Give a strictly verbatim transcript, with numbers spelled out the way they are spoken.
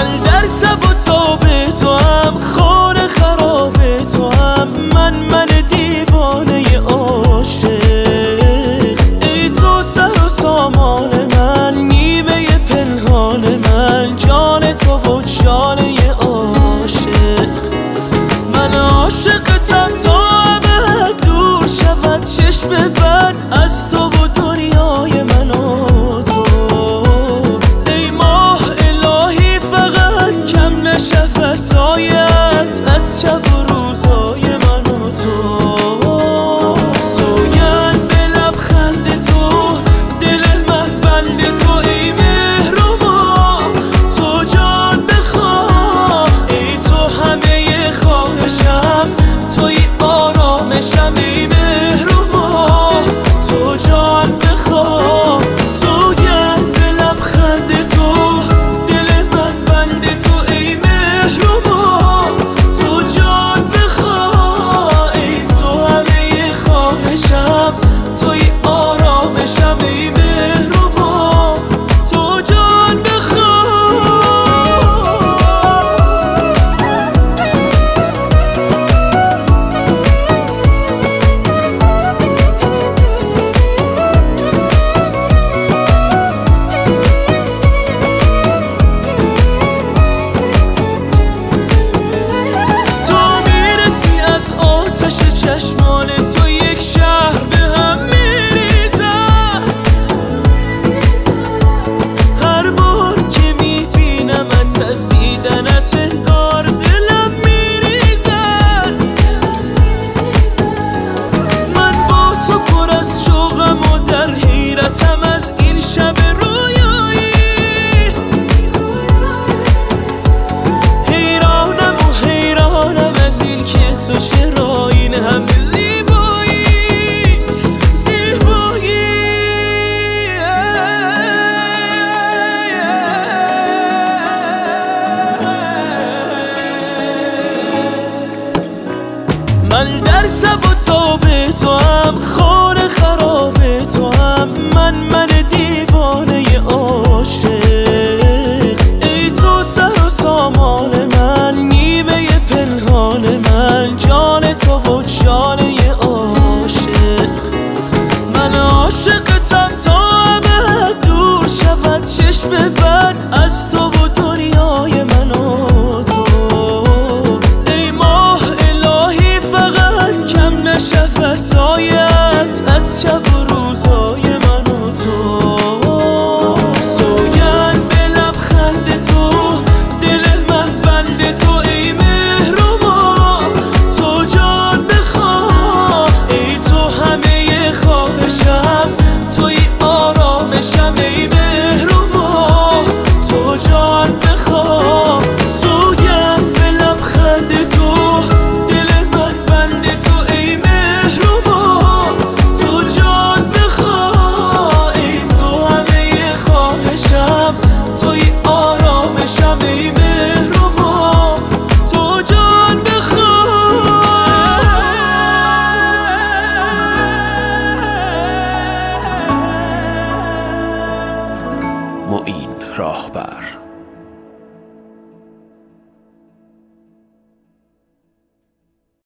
من در تب و تاب تو هم، خانه خراب تو هم، من من دیوانه عاشق. ای تو سر و سامان من، نیمه پنهان من، جان تو و جانه عاشق. من عاشقتم تا ابد دور شود چشم بد از تو و دنیای من و تو. ای ماه الهی فقط کم نشه فضایت از شب و روزای من و تو. سوگند به لبخند تو، دل من بند تو، ای مهر و ماه تو جان بخواه. ای تو همه خواهشم، توی آرامشم، ای مهر و ماه تو جان بخواه. سوگند به لبخند تو، دل من بند تو، ای مهر و ماه تو جان بخواه. ای تو همه خواهشم، توی آرامشم، ای مهر و ماه تو جان بخواه. آتش چشمان تو یک شهر به هم میریزد. هر بار که میبینمت از دیدنت انگار دلم میریزد. من با تو پر از شوقم و در حیرتم از این شب رویایی. حیرانم و حیرانم از این که تو چرا این همه زیبایی زیبایی. من در تب و تاب تو هم، خانه خراب تو هم، من من دیوانه عاشق. ای تو سر و سامان من، نیمه پنهان من، جان تو و جانه عاشق. من عاشقتم تا ابد دور شود چشم بد از تو و دنیای من و تو. ای ماه الهی فقط کم نشه فضایت از شب